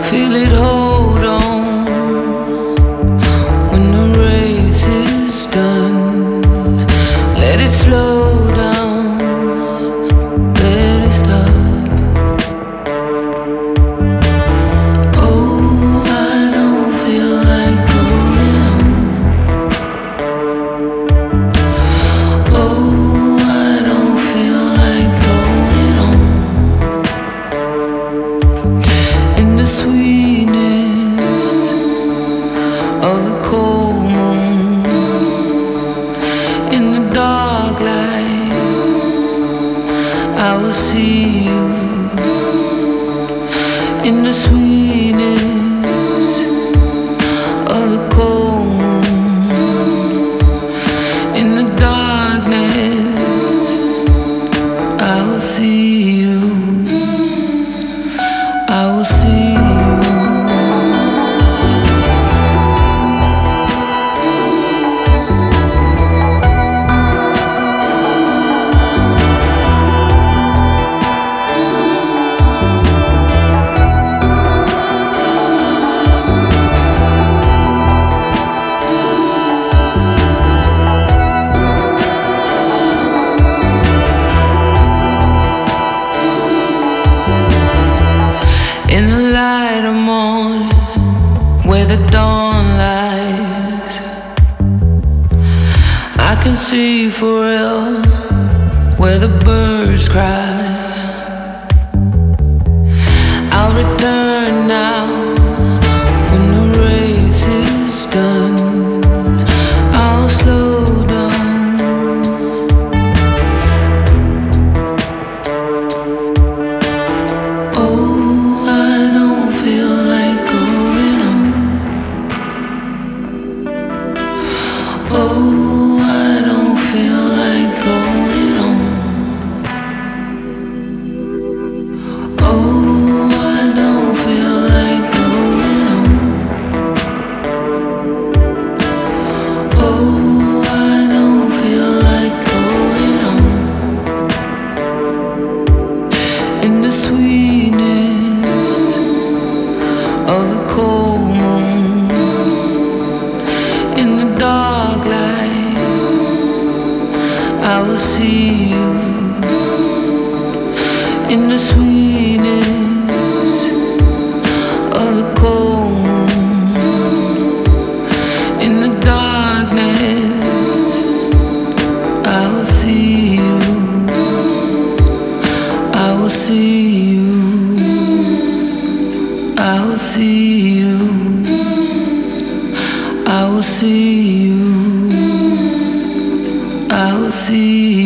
Feel it hold on when the race is done. Let it slow down, let it stop. Oh, I don't feel like going on. Oh, I don't feel like going on. In the sweetness of the cold moon, in the dark light, I will see you. In the sweetness of the cold moon, in the darkness, I will see you. I will see you. In the light of morning, where the dawn lies, I can see for real where the birds cry. I'll return now when the race is done. I'll slow down. Oh, I don't feel like going on. Oh, I don't feel like going on. Oh, I don't feel like going on. Oh, I don't feel like going on. In the sweetness of the cold moon, in the dark light, I will see you. In the sweetness of the cold moon, in the darkness, I will see you. I will see you. I will see you. I will see you. I will see you.